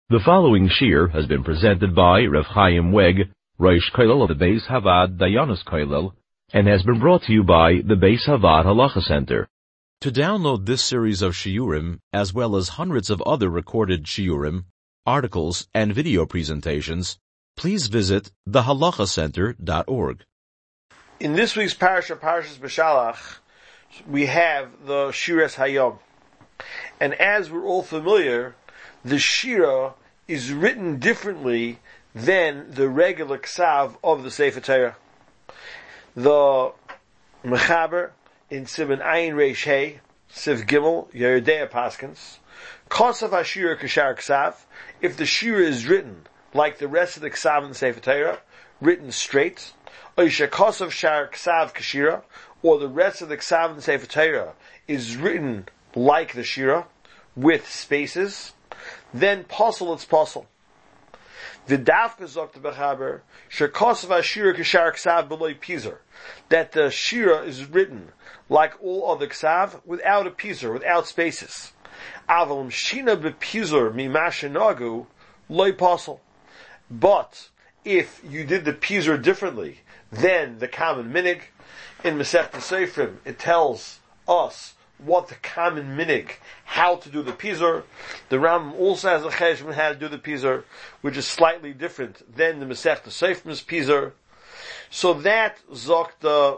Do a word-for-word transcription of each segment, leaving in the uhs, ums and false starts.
The following shir has been presented by Rav Chaim Weg, Rosh Kollel of the Beis Havad Dayanos Kollel, and has been brought to you by the Beis Havad Halacha Center. To download this series of shiurim, as well as hundreds of other recorded shiurim, articles, and video presentations, please visit the halacha center dot org. In this week's parasha, Parashas Beshalach, we have the Shiras Hayom. And as we're all familiar, the Shira is written differently than the regular Ksav of the Sefer Torah. The Mechaber in Sivan Ayin Reish Hey, Siv Gimel, Yeridea Paskins, Kosav HaShira Kashar Ksav, if the Shira is written like the rest of the Ksav in the Sefer Torah, written straight, Oisha Kosav Shar Ksav Kashira, or the rest of the Ksav in the Sefer Torah is written like the Shira, with spaces, then Posel it's Posel. The Dafka Zok the Bechaber, Shekosav HaShira Kashar Ksav Beloy Pizer, that the Shira is written like all other Ksav, without a Pizer, without spaces. Avalum Shina Bepizer Mimasha Nagu, Loy Posel. But, if you did the Pizer differently than the common minig, in Masechta Seifrim, it tells us what the common minig, how to do the Pizer. The Rambam also has a cheshbon how to do the Pizer, which is slightly different than the Masechta Seifrim's Pizer. So that Zok the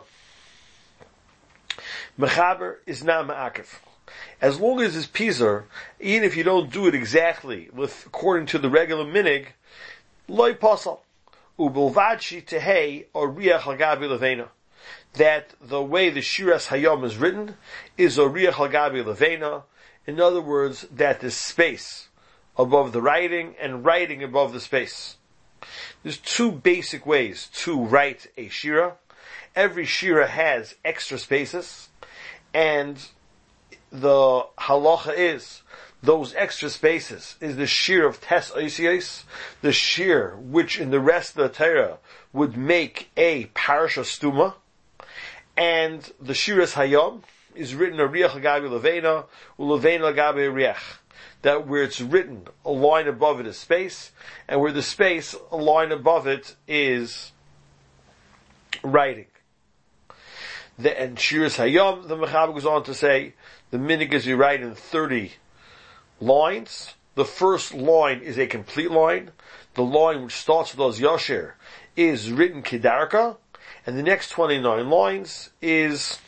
Mechaber is not Ma'akev. As long as it's Pizer, even if you don't do it exactly with according to the regular minig, loy pasal. Ubulvad shi tehei or riach al-gabi levena. That the way the Shiras Hayom is written is a riach al-gabi levena. In other words, that there's space above the writing and writing above the space. There's two basic ways to write a shira. Every shira has extra spaces, and the halacha is those extra spaces is the shir of Tes Oisios, the shir which in the rest of the Torah would make a parasha stuma, and the Shiras Hayom is written a riach agabi levena, ulevena agabi riach, that where it's written a line above it is space, and where the space a line above it is writing. The, and Shiras Hayom, the Mechaber goes on to say, the minig is you write in thirty lines. The first line is a complete line. The line which starts with Oz Yasher is written Kedarka, and the next twenty-nine lines is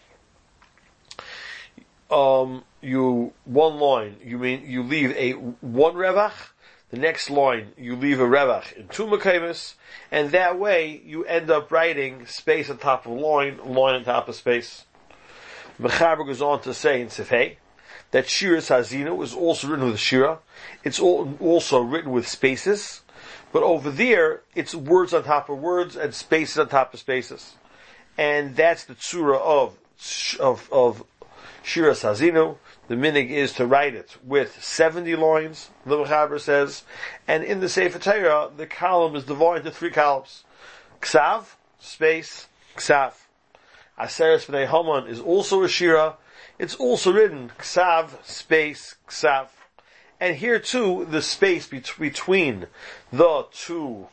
um you one line you mean you leave a one revach, the next line you leave a revach in two mekaymis, and that way you end up writing space on top of line, line on top of space. Mechaber goes on to say in Sifhei that Shiras Hazinu is also written with Shira. It's all, also written with spaces, but over there it's words on top of words and spaces on top of spaces, and that's the tzura of of of Shiras Hazinu. The minig is to write it with seventy lines, the Mechaber says, and in the Sefer Torah the column is divided into three columns: Ksav, space, Ksav. Aseres B'nai Haman is also a shira. It's also written Ksav, space, Ksav. And here too, the space be- between the two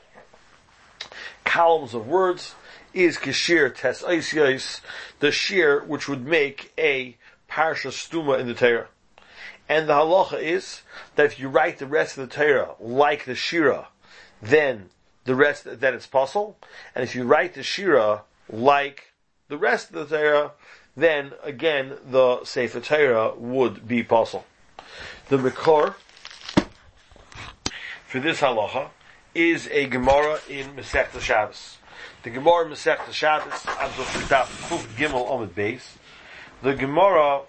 columns of words is Kashir Tes Oisios, the shir which would make a Parsha Stuma in the Torah. And the halacha is that if you write the rest of the Torah like the shira, then the rest, then it's possible. And if you write the shira like the rest of the Torah, then again the Sefer Torah would be possible. The Mekor for this halacha is a Gemara in Masechta Shabbos. The Gemara in Masechta Shabbos, Kuf Gimel Amud Beis. The Gemara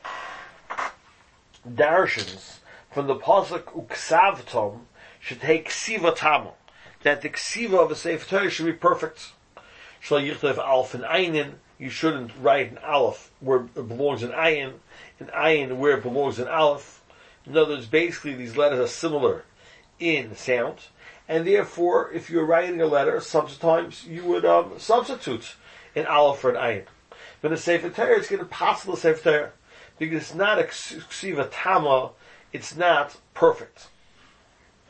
darshans from the pasuk Uksavtom should take Ksiva Tamo, that the Ksiva of a Sefer Torah should be perfect. Shal Yichtav Alf and Ayin. You shouldn't write an aleph where it belongs in ayin, and ayin where it belongs in aleph. In other words, basically these letters are similar in sound, and therefore, if you're writing a letter, sometimes you would um, substitute an aleph for an ayin. But in a Sefer Torah, it's going to possible Sefer Torah, because it's not a ksiva tama, it's not perfect.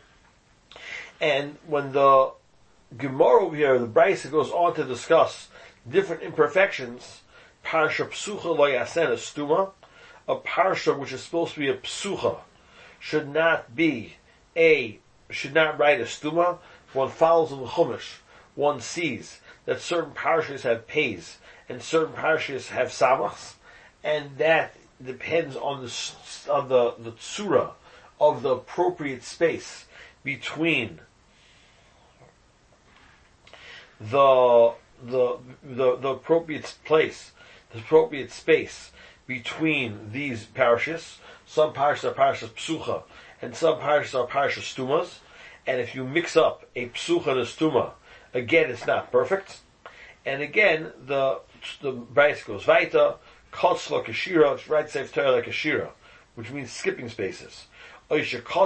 And when the Gemara over here, the Brisa goes on to discuss different imperfections, Parsha Psucha Lo Yasena Stuma, a Parsha which is supposed to be a Psucha, should not be a, should not write a Stuma. One follows in the Chumash, one sees that certain Parshas have Pays, and certain Parshas have Samachs, and that depends on the, on the, the Tzura of the appropriate space between the, the, the, the appropriate place, the appropriate space between these parashas. Some parashas are parashas psucha, and some parashas are parashas stumas. And if you mix up a psucha and a stuma, again, it's not perfect. And again, the the Brisa goes weiter, kotzla kashira, right Sefer Torah like a shira, which means skipping spaces. Or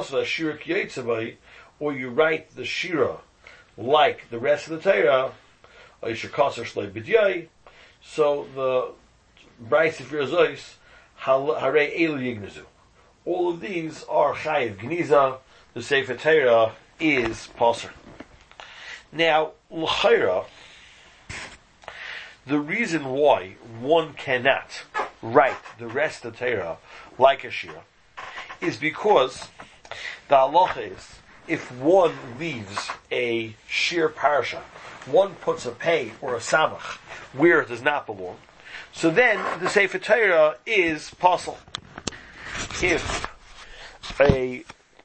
you write the shira like the rest of the Torah. So the Brisa Firzois Hare Elu Yignazu. All of these are Chayiv Gniza. The Sefer Torah is Passer. Now, l'chayra, the reason why one cannot write the rest of the Torah like a shira is because the halacha is, if one leaves a shir parsha, one puts a pei or a samach where it does not belong, so then the Sefer Torah is possible. If a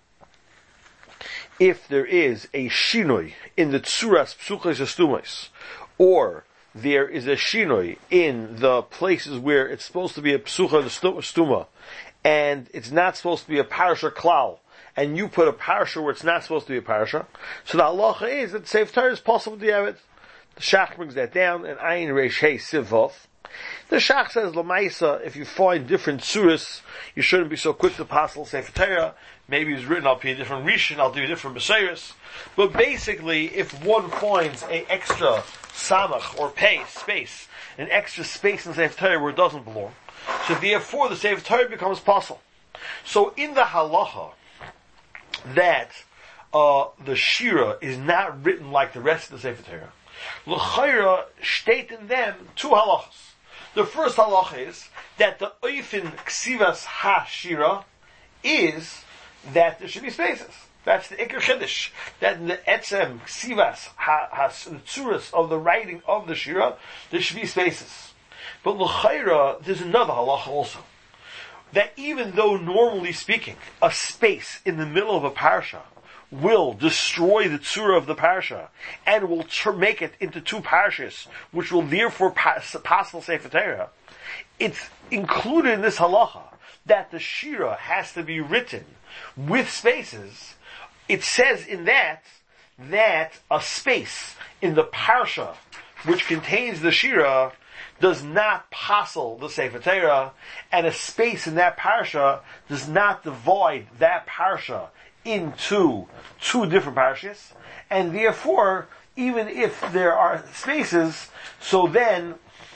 if there is a shinoi in the tsuras psuchas estumais, or there is a shinoi in the places where it's supposed to be a psucha stuma, and it's not supposed to be a parasha klal, and you put a parasha where it's not supposed to be a parasha, so the halacha is that Sefer Torah is possible to have it. The Shach brings that down, and Ayin Reish Hey Sivov. The Shach says, Lamaisa, if you find different surahs, you shouldn't be so quick to passel Sefer Torah. Maybe it's written up in a different rishon, I'll do a different Messiahs. But basically, if one finds an extra samach or pay space, an extra space in the Sefer Torah where it doesn't belong, so therefore the Sefer Torah becomes possible. So in the halacha, that uh, the shira is not written like the rest of the Sefer Torah, l'chayra state in them two halachas. The first halacha is that the oifin ksivas ha-shira is that there should be spaces. That's the ikar chiddush. That in the etzem ksivas ha-tzuras of the writing of the shira, there should be spaces. But l'chayra, there's another halacha also. That even though normally speaking, a space in the middle of a parsha will destroy the tzura of the parsha, and will tr- make it into two parshas, which will therefore pass possible Sefer Torah, it's included in this halacha that the shira has to be written with spaces. It says in that, that a space in the parsha which contains the shira does not passel the Sefer Torah, and a space in that parsha does not divide that parsha into two different parashas, and therefore, even if there are spaces, so then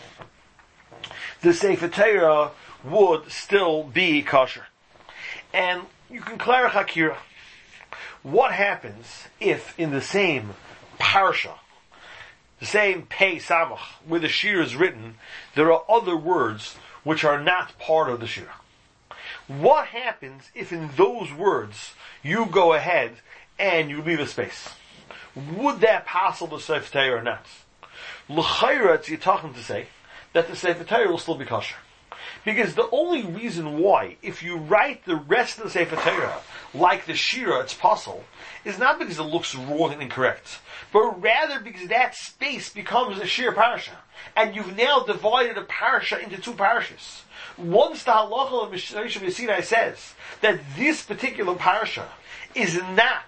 the Sefer Torah would still be kosher. And you can clarify Kira. What happens if in the same parsha, the same pei samach, where the shir is written, there are other words which are not part of the shir? What happens if in those words you go ahead and you leave a space? Would that passel the Sefer Torah or not? L'chayra, it's talking to say that the Sefer Torah will still be kosher. Because the only reason why, if you write the rest of the Sefer Torah like the Shira, it's possible, is not because it looks wrong and incorrect, but rather because that space becomes a Shir parasha, and you've now divided a parasha into two parashas. Once the halacha of Mishnah Sinai says that this particular parasha is not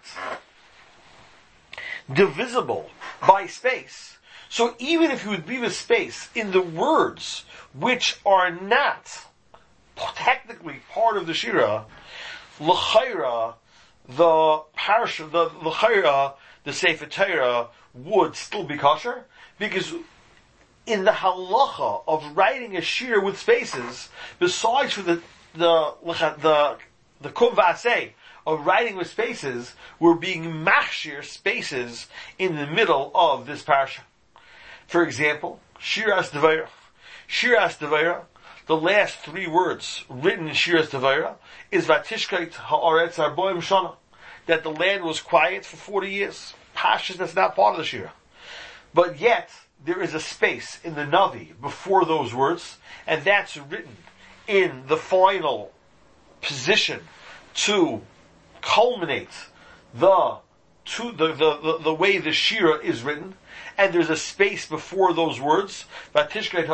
divisible by space, so even if you would leave a space in the words which are not technically part of the Shira, l'chayra, the parasha, the l'chayra, the Sefer Torah would still be kosher, because in the halacha of writing a shir with spaces, besides for the the the the kum v'aseh of writing with spaces, we're being machshir spaces in the middle of this parsha. For example, Shiras Devaira. Shiras Devaira, the last three words written in Shiras Devaira is Vatishkait Haaretz Arboim Shana, that the land was quiet for forty years. Pashas, that's not part of the Shira. But yet, there is a space in the Navi before those words, and that's written in the final position to culminate the to the, the, the, the way the Shira is written, and there's a space before those words, and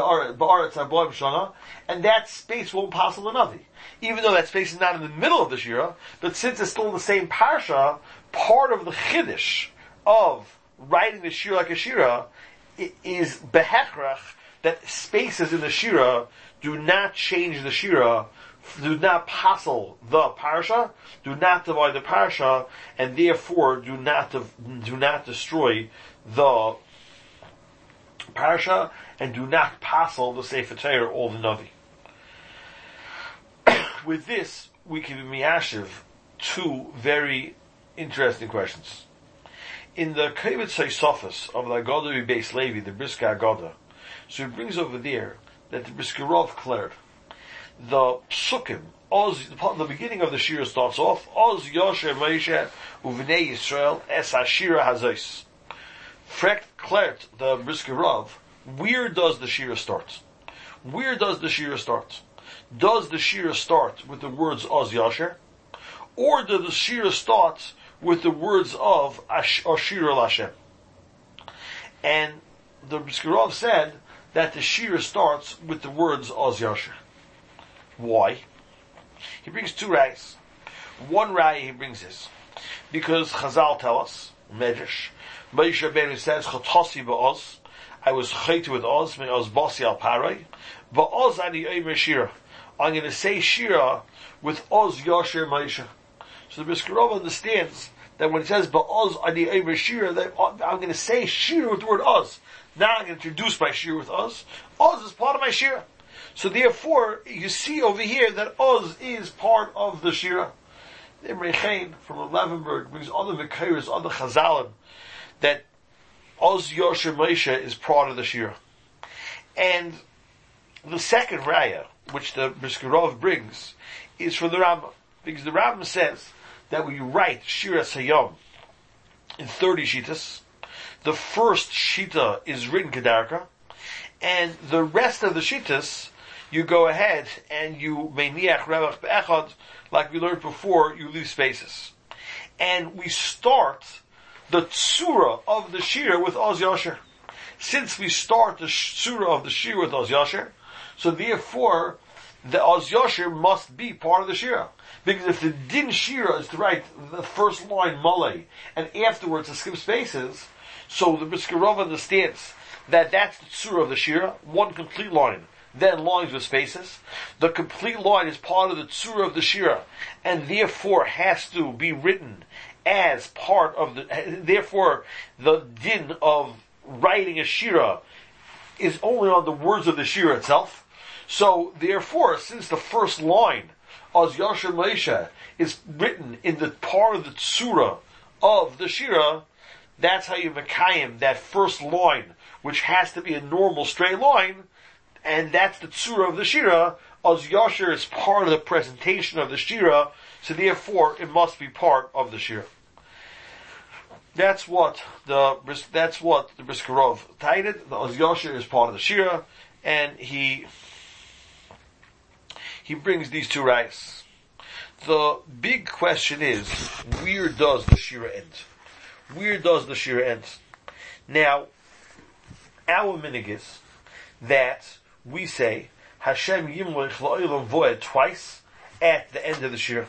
that space won't pass on the Navi. Even though that space is not in the middle of the Shira, but since it's still in the same parsha, part of the Chiddush of writing the Shira like a Shira is behechrach, that spaces in the Shira do not change the Shira, do not passel the parsha, do not divide the parsha, and therefore do not do not destroy the parsha, and do not passel the Sefer Torah or the Navi. With this, we can be miyashiv two very interesting questions. In the Kavitz Sofas of the Agoda Beis Levi, the Briska Agoda, so it brings over there that the Briskerov cleared the psukim. Oz, the beginning of the shira starts off Oz Yosher Moshe Uvnei Yisrael Es Hashira Hazos. Frekt klert the Briskerov. Where does the shira start? Where does the shira start? Does the shira start with the words Oz Yosher, or does the shira start with the words of Ashira Lashem? And the Briskerov said that the shira starts with the words Oz Yosher. Why? He brings two rayas. One raya he brings is because Chazal tell us, Medrash, Moshe Rabbeinu says, Chotasi ba'oz, I was chayt with oz, me oz basi al paray, ba'oz ani oimer shira. I'm going to say shira with oz yosher Moshe. So the Briskerov understands that when it says ba'oz ani oimer shira, that I'm going to say shira with the word oz. Now I'm going to introduce my shira with oz. Oz is part of my shira. So therefore, you see over here that Oz is part of the Shira. Imre Chaim from Levenberg brings other Mekayers, other Chazalim, that Oz Yosher Moshe is part of the Shira. And the second Raya, which the Briskerov brings, is from the Rambam. Because the Rambam says that we write Shira Sayom in thirty Shitas. The first Shita is written Kedarka, and the rest of the Shitas, you go ahead and you meiniach revach be'echad, like we learned before, you leave spaces. And we start the tsura of the shira with Oz Yosher. Since we start the tsura of the shira with Oz Yosher, so therefore the Oz Yosher must be part of the shira. Because if the din shira is to write the first line malay and afterwards to skip spaces, so the Briskerov understands that that's the tsura of the shira, one complete line, then lines with spaces. The complete line is part of the tsura of the shira, and therefore has to be written as part of the, therefore the din of writing a shira is only on the words of the shira itself. So therefore, since the first line, Oz Yosher Moshe, is written in the part of the tsura of the shira, that's how you mekayim that first line, which has to be a normal straight line, and that's the tsura of the shira. Oz Yosher is part of the presentation of the shira, so therefore it must be part of the shira. That's what the that's what the Briskerov titled. The Oz Yosher is part of the shira, and he he brings these two rayas. The big question is, where does the shira end? Where does the shira end? Now, our minig is that we say Hashem Yimloch La'olam Voed twice at the end of the shira.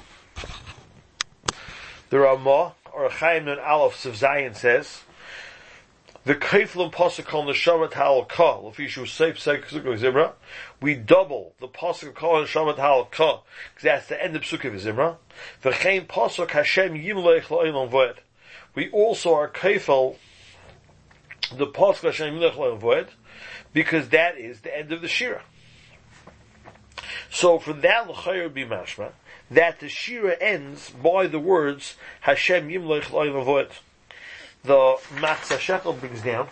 The Ramah or Chaim Nun Aleph Siv Zayin says the Kaiflim Pasuk on the Shamat Hal Ka Lefishu Seif Seik Zimra. We double the Pasuk of Kol and Shamat Hal Ka because that's the end of Psuk of Zimra. The Chaim Pasuk Hashem Yimloch La'olam Voed. We also are Kaifel the Pasuk Hashem Yimloch La'olam Voed, because that is the end of the shira. So from that l'chayr be mashma that the Shira ends by the words Hashem Yimloch L'Olam V'Od. The Matzah Shekel brings down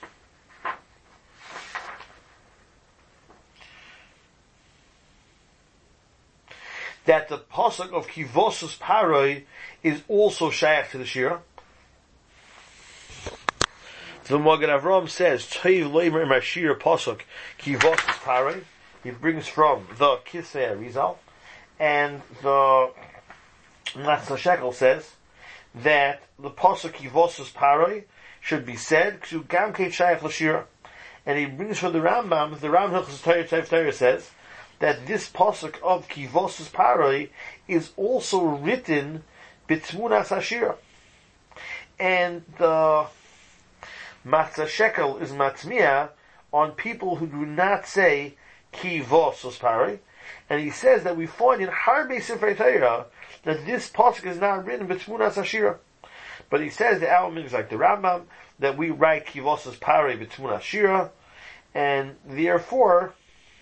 that the pasuk of Kivosus Paroi is also shaykh to the Shira. The Magen Avraham says, Toiv Leimer Mashir pasuk Kivosus Paroi. He brings from the Kisei Arizal, and the Matzah Shekel says that the pasuk Kivosus Paroi should be said to Gam Keit Shaykh L'Shira. And he brings from the Rambam, the Rambam Hilchos Torah Tev Torah says that this pasuk of Kivosus Paroi is also written B'Tmunas Hashira. And the Matzah Shekel is matmiya on people who do not say Kivosus Paroi, and he says that we find in Harbe Sifrei Torah that this pasuk is not written B'Tmunas Hashira. But he says the element is like the Rambam that we write Kivosus Paroi B'Tmunas Hashira, and therefore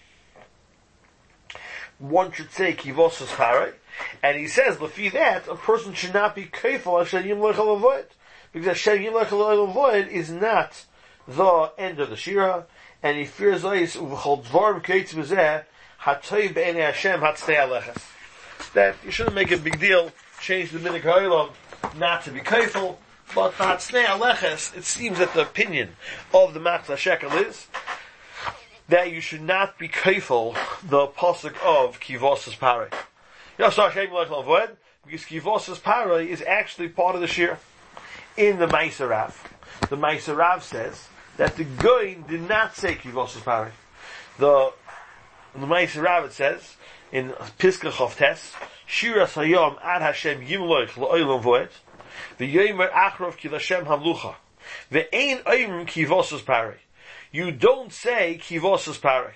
one should say Kivosus Paroi. And he says, Lefi that, a person should not be kefil Hashem Yimloch L'Olam V'Od, because Hashem Yimloch L'Olam V'Od is not the end of the Shira, and he fears Ois Uv'chol Dvarim Keitz B'Zeh Hatoiv B'Einei Hashem Hatznei Aleches. That you shouldn't make a big deal, change the Minig HaOlam not to be kefil, but Hatznei Aleches, it seems that the opinion of the Matzah Shekel is that you should not be kefil the pasuk of Kivosus Paroi. Because Kivosus Paroi is actually part of the Shir. In the Ma'aser Rav, the Ma'aser Rav says that the Goyin did not say Kivosus Paroi. The the Ma'aser Rav, it says in Piskach of Tes, Shiras Hayom Ad Hashem Yimloch L'Olam V'Od, V'Yomer Achrov Ki L'Hashem Hamlucha, V'Ein Oimrim Kivosus Paroi. You don't say Kivosus Paroi.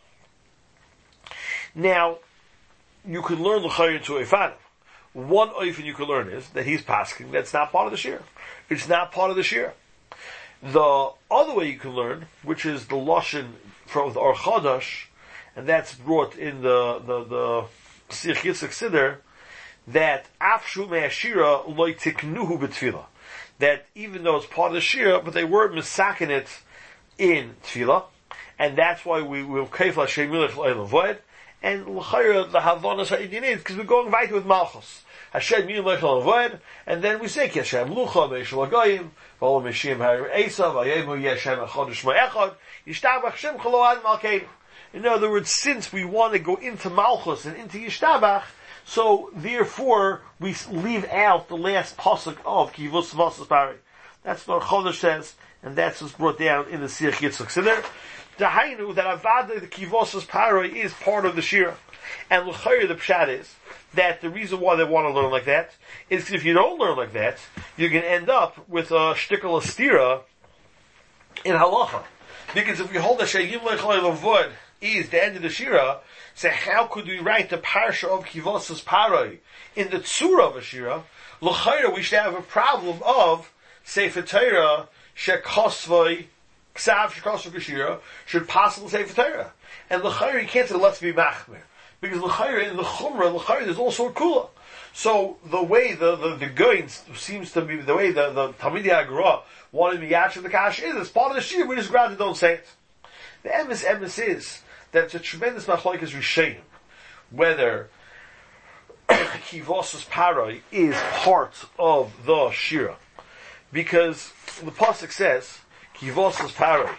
Now, you could learn L'Chayr to Eifanim. One oifen you could learn is that he's pasking that's not part of the Shir. It's not part of the Shir. The other way you can learn, which is the Lashon from the Or Chadash, and that's brought in the the the Sirch Yitzchak Siddur, that Afshu Me'ashira Loi Tiknuhu B'Tfilah. That even though it's part of the Shir, but they weren't misaking it in Tfilah, and that's why we will Kefil Hashem Yimloch L'Olam V'Od. And l'chayra the havanas ha'idinit, because we're going right with Malchus. Hashem Yimloch L'Olam V'Od, and then we say Ki Hashem Lucha Meishul Hagoyim V'Olam Meshim Ha'ir Esav V'Yemu Yeshem Echad Shmo Yishtabach Shem Chalo Ad Malkeinu. In other words, since we want to go into Malchus and into Yishtabach, so therefore we leave out the last pasuk of Kivosus Paroi. That's what Chodesh says, and that's what's brought down in the Sirch Yitzchak Siddur. Dahainu, that Avada, the Kivosus Paroi, is part of the Shira. And L'chayr, the Pshat is, that the reason why they want to learn like that, is because if you don't learn like that, you're going to end up with a shtickle astira in Halacha. Because if we hold that Hashem Yimloch L'Olam V'Od is the end of the Shira, so how could we write the Parsha of Kivosus Paroi in the Tzura of a Shira? L'chayr, we should have a problem of Sefer Torah, Shekosvoi, Ksav Shekosvoi Kashira, should possibly say for Torah. And l'chayr, you can't say let's be machmir. Because l'chayr, in the Chumrah, l'chayr, there's also a kula. So, the way the, the, the Goyin seems to be, the way the, the Talmidei HaGra wanted to yach of the Kash is, it's part of the Shir, we just granted don't say it. The emes emes is, that it's a tremendous machlokes Rishonim, whether Kivosus Paroi is part of the Shira. Because the pasuk says, Kivosus Paroi,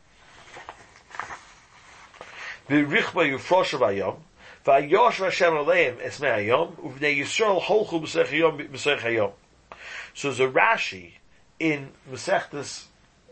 V'richba Yufrosha V'ayom, V'ayosh V'Hashem Aleim Esmei Hayom, Uvnei Yisrael Holchu B'Seich Hayom B'Seich Hayom. So there's a Rashi in Masechtas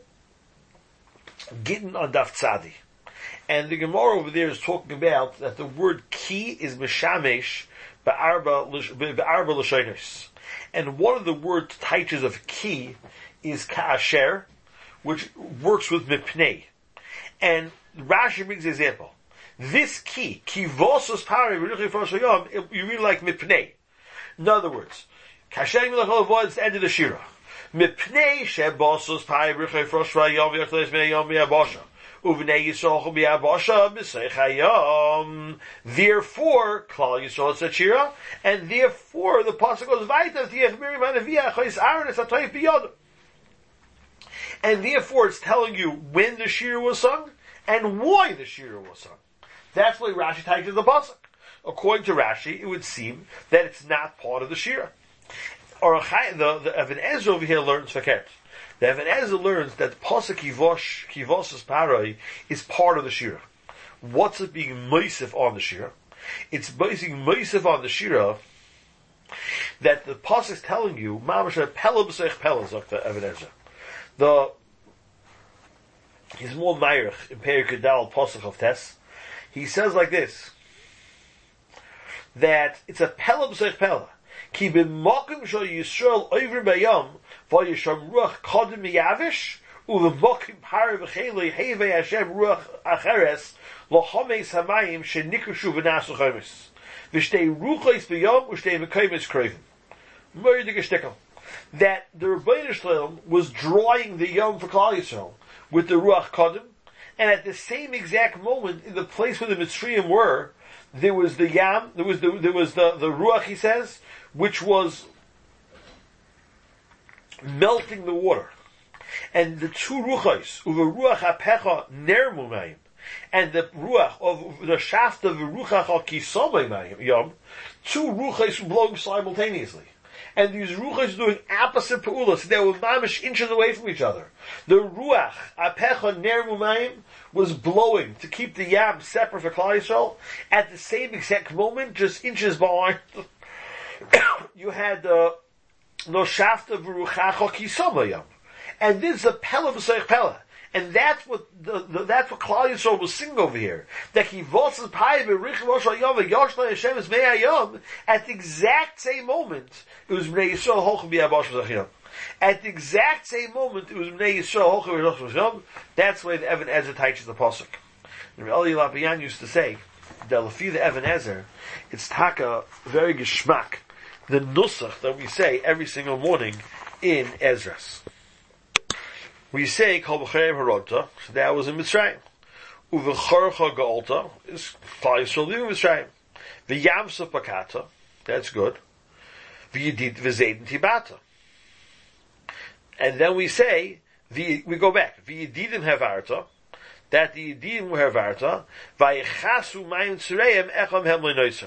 Gittin on Daf Tzadi, and the Gemara over there is talking about that the word ki is Mishamesh Ba'arba L'Shonos. And one of the word titles of ki is Ka'asher, which works with Mipnei. And Rashi brings an example. This ki, Kivosus Paroi, you read like Mipnei. In other words, Kasher Yimloch L'Olam V'Od is the end of the Shira. Mipnei Shebosus Paroi B'Richei Frosh V'Yom V'Yachleis Me'Yom V'Yabosha. Uvnei Yisrael chol b'yabasha b'seich hayom. Therefore, Klal Yisrael is a shira, and therefore the pasuk goes weiter. V'yech Miriam hanaviyah chayis Aaron es hatoif b'yod. And therefore, it's telling you when the shira was sung and why the shira was sung. That's why Rashi takes the pasuk. According to Rashi, it would seem that it's not part of the shira. Or the the Even Ezra over here learns fakert. The Even Ezra learns that pasuk kivosh kivos's paroi is part of the shira. What's it being meisif on the shira? It's being meisif on the shira that the pasuk is telling you mamash pella b'seich pella zok the Even Ezra. The he's more meirich in Perikei Dal pasuk of Tes. He says like this, that it's a pella b'seich pella. Ki b'mokim shel Yisrael over bayom v'yisham ruach kodem miyavish u'v'mokim par v'chelei hevei Hashem ruach acheres lochomeis hamayim shenikrishu v'nasu chomis v'shtei ruchos bayom u'shtei v'komis kroivim. Murder geshtikel. That the Rebbeinu Shalom was drawing the Yom for Klal Yisrael with the ruach kodem, and at the same exact moment in the place where the Mitzrayim were, there was the Yam, there was the there was the, the ruach, he says, which was melting the water. And the two ruchos, uva ruach hapecha ner mumayim, and the ruach of the shaft of the ruach al kisomay yom, two ruchos blowing simultaneously. And these ruchos doing opposite pa'ulas. They were mamish inches away from each other. The ruach hapecha ner mumayim was blowing to keep the yam separate for Klal Yisrael. At the same exact moment, just inches behind, you had the no shafta v'ruchacha kisamayam, and this is a pella b'seich pella, and that's what the, the that's what Klal Yisrael was singing over here. That he vosses pai v'rich rosh hayom v'yoshla Hashem es mei hayom. At the exact same moment, it was Bnei Yisrael holchem b'yabosh v'zachiyom. At the exact same moment, it was Bnei Yisrael holchem b'yabosh v'zachiyom. That's why the Even Ezra teaches the pasuk. And Eli Lapian used to say that lefi the Even Ezra, it's taka very geschmack, the nusach that we say every single morning in Ezras. We say Kol B'Cherev Harodta, so that was in Mitzrayim. Uv'Chorcha Ga'olta is Klal Yisrael leaving Mitzrayim. V'Yamsuf Bakata, that's good. V'Yedid V'Zedin Tibata. And then we say, we go back, V'Yedidim Havarta, that the Yedidim were Havarta, V'Yechasu Mayim Tzureim Echam Hem Le'Noiser.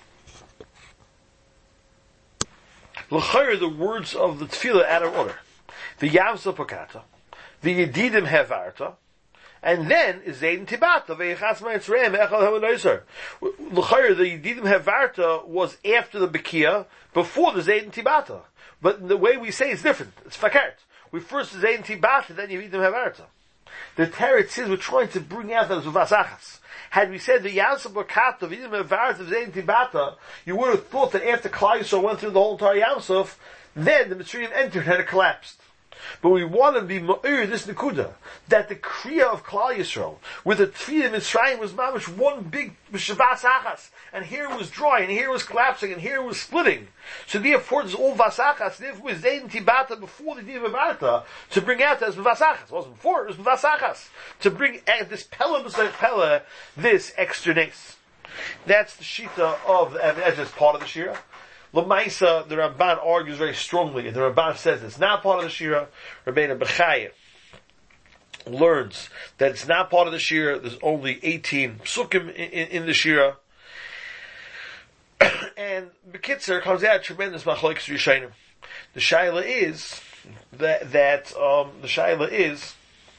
L'chayr, the words of the tefillah out of order. The Yamsa Pakata, the Yedidim Hevarta, and then is Zaydin Tibata, V'yechas Ma'yitzreim Echal Hemanoiser. L'chayr, the Yedidim Hevarta was after the Bekia, before the Zaydin Tibata. But the way we say it's different. It's fakert. We first the Zaydin Tibata, then Yedidim Hevarta. The Teretz says we're trying to bring out those Vasachas. Had we said the Yamsa Bakata, the Yedidim Hevarta, Zaydin Tibata, you would have thought that after Klal Yisrael went through the whole entire Yamsuf, then the Mitzrayim entered and it collapsed. But we want to be ma'ir this nekuda, that the kriya of Klal Yisrael, with the tefillah Mitzrayim was mamish one big shavas achas, and here it was dry, and here it was collapsing, and here it was splitting. So therefore, it's all vasachas. Therefore, it was Zaydin Tibata before the Diva Barta to bring out as vasachas. It wasn't before; it was vasachas to bring out this pella b'seich pella, this extra nace. That's the shita of the Even Ezra as part of the shira. L'maisa, the Ramban argues very strongly, and the Ramban says it's not part of the shira. Rabbeinu Bechaya learns that it's not part of the shira. There's only eighteen psukim in, in, in the shira. And Bekitzer comes out tremendous machlokes Rishonim. The shaila is that that um, the shaila is.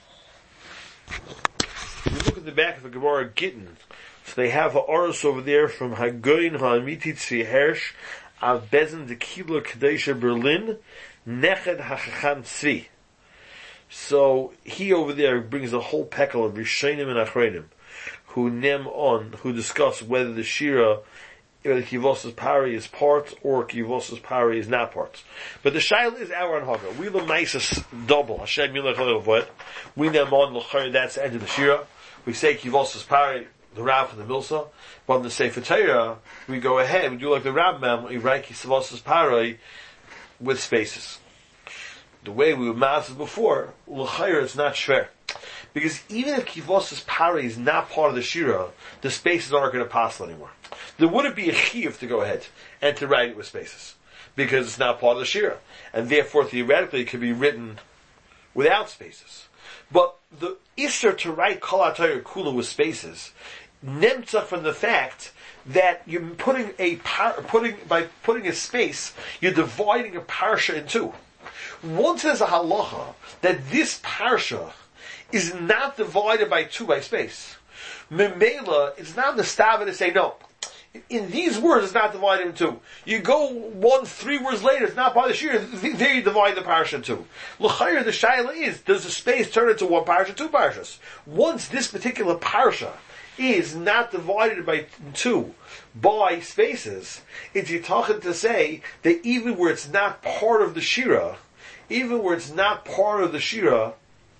If you look at the back of the Gemara Gittin, so they have a oros over there from Hagoyin Ha'amiti Tzvi Hersh Av Bezin de Kilo Kadesha Berlin Neched HaChacham Tzvi. So he over there brings a whole pekel of Rishonim and Achronim who nem on, who discuss whether the shira, whether Kivos's pari is part or Kivos's pari is not part. But the shail is our Haga. We the Maisis double. Hashem Yilach Avoid. We nem on l'chayr. That's the end of the shira. We say Kivos's pari, the Rav and the Milsa. But in the Sefer Torah, we go ahead. We do like the Rambam. We write Kivos's pari with spaces. The way we were mastered before, l'chayr, it's not shver. Because even if Kivos's Pari is not part of the Shira, the spaces aren't going to pass anymore. There wouldn't be a Chiv to go ahead and to write it with spaces. Because it's not part of the Shira. And therefore, theoretically, it can be written without spaces. But the Isser to write Kol HaTorah Kula with spaces, nemtzach from the fact that you're putting a par, putting by putting a space, you're dividing a parsha in two. Once there's a halacha that this parsha is not divided by two by space, memela, it's not the stava to say no. In these words, it's not divided in two. You go one, three words later, it's not part of the shir. There you divide the parsha in two. L'chayr, the shaila is, does the space turn into one parsha, two parshas? Once this particular parsha is not divided by two by spaces, it's yitachin to say that even where it's not part of the shira, even where it's not part of the shira,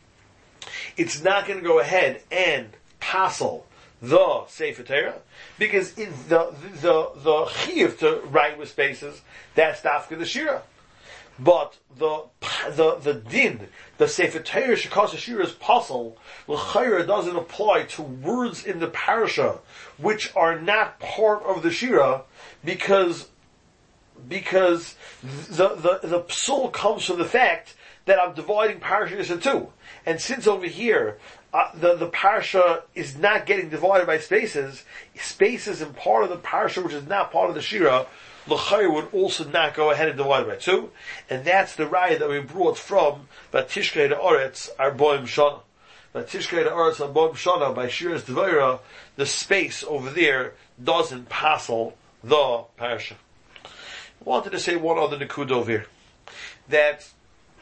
it's not going to go ahead and passel the Sefer Torah, because in the the the chiyuv to write with spaces, that's dafka the shira. But the the the din, the Sefer Torah shekas shira is passel, l'chayra doesn't apply to words in the parasha which are not part of the shira, because because the the the psul comes from the fact that I'm dividing parashas into two, and since over here Uh, the, the parsha is not getting divided by spaces, spaces in part of the parsha which is not part of the shira, l'chayr would also not go ahead and divide by two, and that's the raya that we brought from Vatishkei Ha'aretz Arboim Shana. Vatishkei Ha'aretz Arboim Shana, by Shira's Devaira, the space over there doesn't passel the parsha. I wanted to say one other nekuda over here, that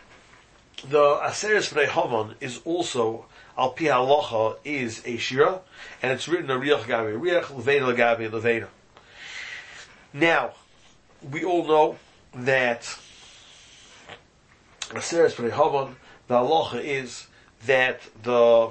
the Aseres Bnei Haman is also Al Pi Halacha is a shira, and it's written a Riach Gabi Riach, Levena Gabi Levena. Now, we all know that Aseres Bnei Haman, the halacha is that the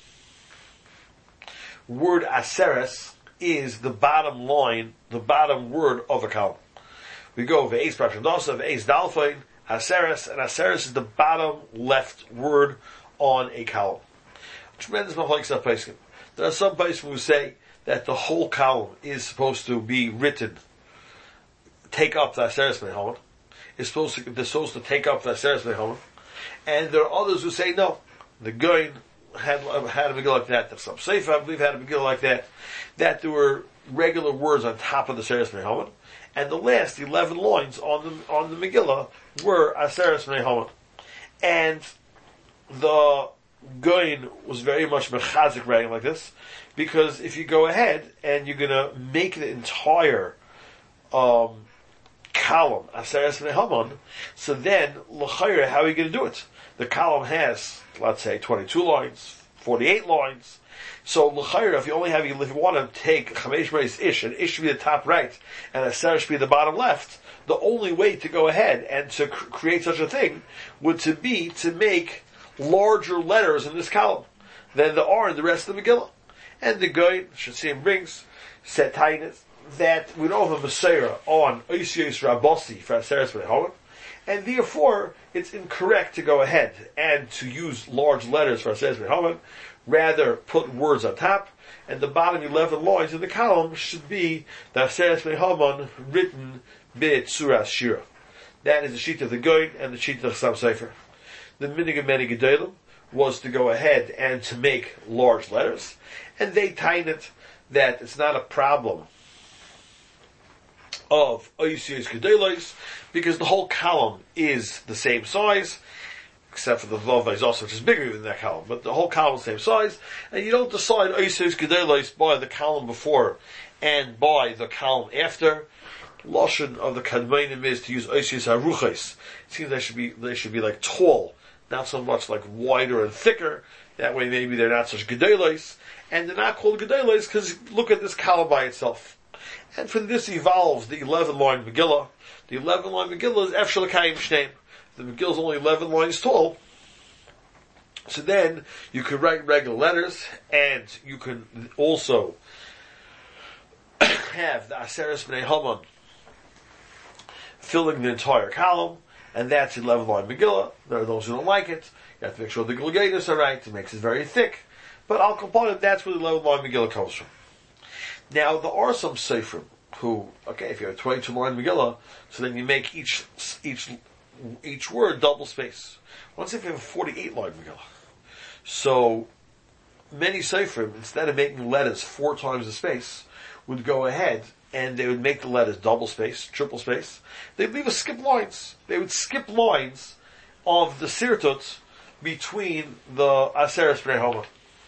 word Aseres is the bottom line, the bottom word of a column. We go Ve'ez Prashandosa, Ve'ez Dalfain, Aseres, and Aseres is the bottom left word on a column. Tremendous machlokes of poskim. There are some poskim who say that the whole column is supposed to be written, take up the Aseres Bnei Haman. It's supposed to, they're supposed to take up the Aseres Bnei Haman. And there are others who say no. The Goin had, had a Megillah like that. The Sam Sefer, I believe, had a Megillah like that. That there were regular words on top of the Aseres Bnei Haman. And the last eleven lines on the, on the Megillah were Aseres Bnei Haman. And the Goin was very much mechazik writing like this, because if you go ahead and you're going to make the entire um, column Aseres Bnei Haman, so then l'chayre, how are you going to do it? The column has, let's say, twenty-two lines, forty-eight lines. So l'chayre, if you only have, if you want to take chamesh beis ish, and ish should be the top right, and Aseres should be the bottom left, the only way to go ahead and to cr- create such a thing would to be to make larger letters in this column than there are in the rest of the Megillah. And the guy, Shasim brings, said Tainus, that we don't have a Messiah on Oisios Rabossi for Aseres Bnei Haman, and therefore it's incorrect to go ahead and to use large letters for Aseres Bnei Haman, rather put words on top, and the bottom eleven lines in the column should be the Aseres Bnei Haman written B'Tzuras Shira. That is the sheet of the Goin and the sheet of the Sam Sefer. The minig of many gedolim was to go ahead and to make large letters, and they tied it that it's not a problem of oisios gedolos, because the whole column is the same size, except for the vav also, which is bigger than that column, but the whole column is the same size, and you don't decide oisios gedolos by the column before and by the column after. Lashon of the Kadmainim is to use oisios haruches. It seems they should be they should be like tall, not so much like wider and thicker. That way maybe they're not such gedolos, and they're not called gedolos because look at this column by itself. And from this evolves the eleven line Megillah. The eleven line Megillah is Efshel Kayim Shneim. The Megillah is only eleven lines tall. So then you can write regular letters, and you can also have the Aseres Bnei Haman filling the entire column, and that's eleven line Megillah. There are those who don't like it. You have to make sure the Gulgatus are right. It makes it very thick. But Al Kaponim, that's where the eleven line Megillah comes from. Now, there are some Seifrim who, okay, if you have a twenty-two line Megillah, so then you make each each each word double space. Once if you have a forty-eight line Megillah. So, many Seifrim, instead of making letters four times the space, would go ahead and they would make the letters double space, triple space. They'd leave a skip lines. They would skip lines of the Sirtut between the Aseres Bnei Homa.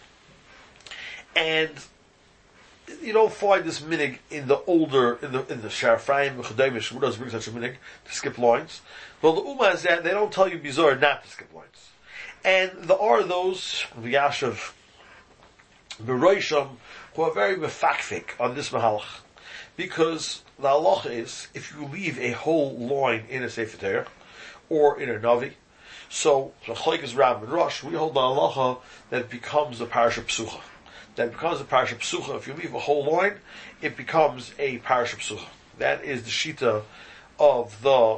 And you don't find this minig in the older, in the in the Sharafraim, Chedemish, who doesn't bring such a minig to skip lines. Well, the Ummah is that they don't tell you bizarre not to skip lines. And there are those, the Yashav, Beroisham, who are very mefakfik on this mahalach. Because the halacha is, if you leave a whole line in a Sefer Torah, or in a Navi, so, the Chaykas Rab and Rosh, we hold the halacha that it becomes a parasha psucha. That it becomes a parasha psucha. If you leave a whole line, it becomes a parasha psucha. That is the shita of the,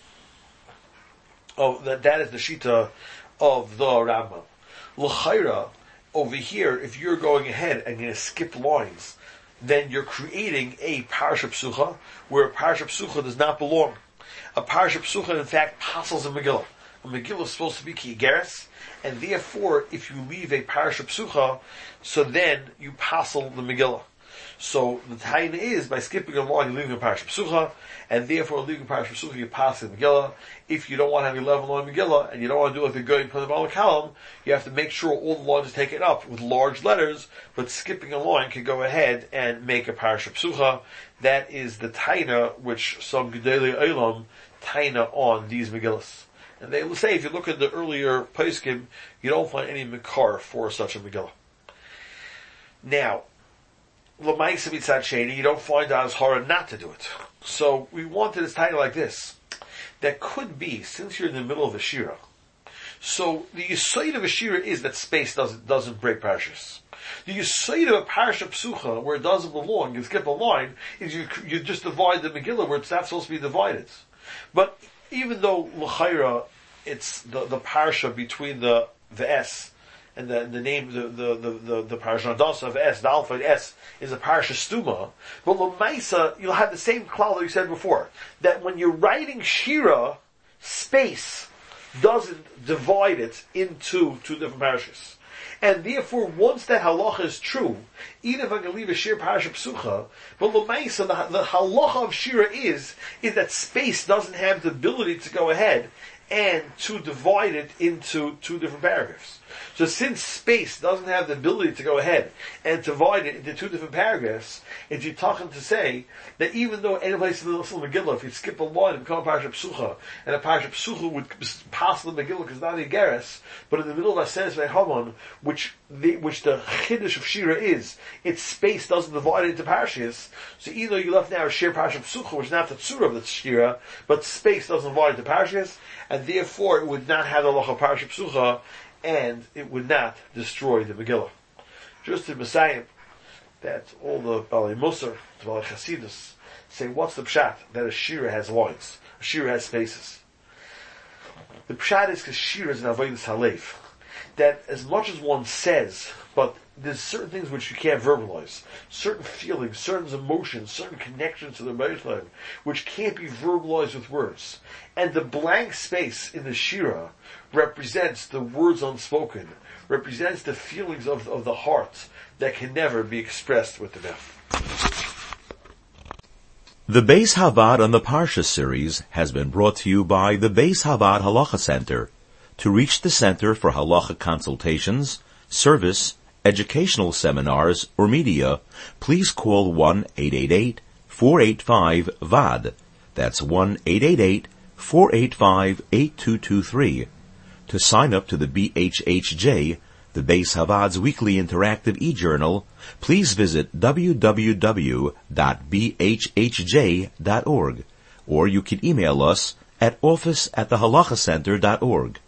of that, that is the shita of the Rambam. L'chayra, over here, if you're going ahead and you're going to skip lines, then you're creating a parasha psucha, where a parasha psucha does not belong. A parasha psucha, in fact, passes a Megillah. A Megillah is supposed to be kigeres, and therefore, if you leave a parasha psucha, so then you passel the Megillah. So the taina is, by skipping a line, you're leaving a parasha psucha, and therefore leaving a parasha psucha, you pass the Megillah. If you don't want to have eleven line Megillah, and you don't want to do it like the going from the Bala column, you have to make sure all the lines are taken up with large letters, but skipping a line can go ahead and make a parasha psucha. That is the taina which some Gedolei Olam taina on these Megillahs. And they will say, if you look at the earlier Poskim, you don't find any Makar for such a Megillah. Now, L'maisa mitzad sheni, you don't find out as hara not to do it. So, we wanted this title like this. That could be, since you're in the middle of a shira. So, the yisoid of a shira is that space doesn't, doesn't break parashas. The yisoid of a parasha psucha, where it doesn't belong, you skip a line, is you, you just divide the Megillah where it's not supposed to be divided. But, even though l'chayra, it's the, the parasha between the, the S, and the, the name, the, the, the, the, the parasha das of S, the alpha S, is a parasha stuma, but l'maisa, you'll have the same klal that you said before, that when you're writing shira, space doesn't divide it into two different parashas. And therefore, once that halacha is true, even if I can leave a shir parasha psucha, but l'maisa, the, the halacha of shira is, is that space doesn't have the ability to go ahead and to divide it into two different paragraphs. So since space doesn't have the ability to go ahead and divide it into two different paragraphs, it's you're talking to say that even though any place in the Megillah, if you skip a line and become a parasha psucha, and a parasha psucha would pass the Megillah because not a geras, but in the middle of Aseres Bnei Homa, which the which the chiddush of shira is, its space doesn't divide it into parashas. So even though you left now a shir parasha psucha, which is not the tzura of the shira, but space doesn't divide it into parashas, and therefore it would not have the halacha parasha psucha, and it would not destroy the Megillah. Just in Messiah, that all the Balei Musar, the Balei Chasidus, say, what's the pshat? That a shira has lines. A shira has spaces. The pshat is because shira is an avodas halev. That as much as one says, but there's certain things which you can't verbalize. Certain feelings, certain emotions, certain connections to the Meishleim, which can't be verbalized with words. And the blank space in the shira represents the words unspoken, represents the feelings of, of the heart that can never be expressed with the mouth. The Beis Havad on the Parsha series has been brought to you by the Beis Havad Halacha Center. To reach the Center for Halacha consultations, service, educational seminars, or media, please call one eight eight eight, four eight five, V A D. That's one eight eight eight, four eight five, eight two two three. To sign up to the B H H J, the Beis Havad's weekly interactive e-journal, please visit w w w dot b h h j dot org, or you can email us at office at the halacha center dot org.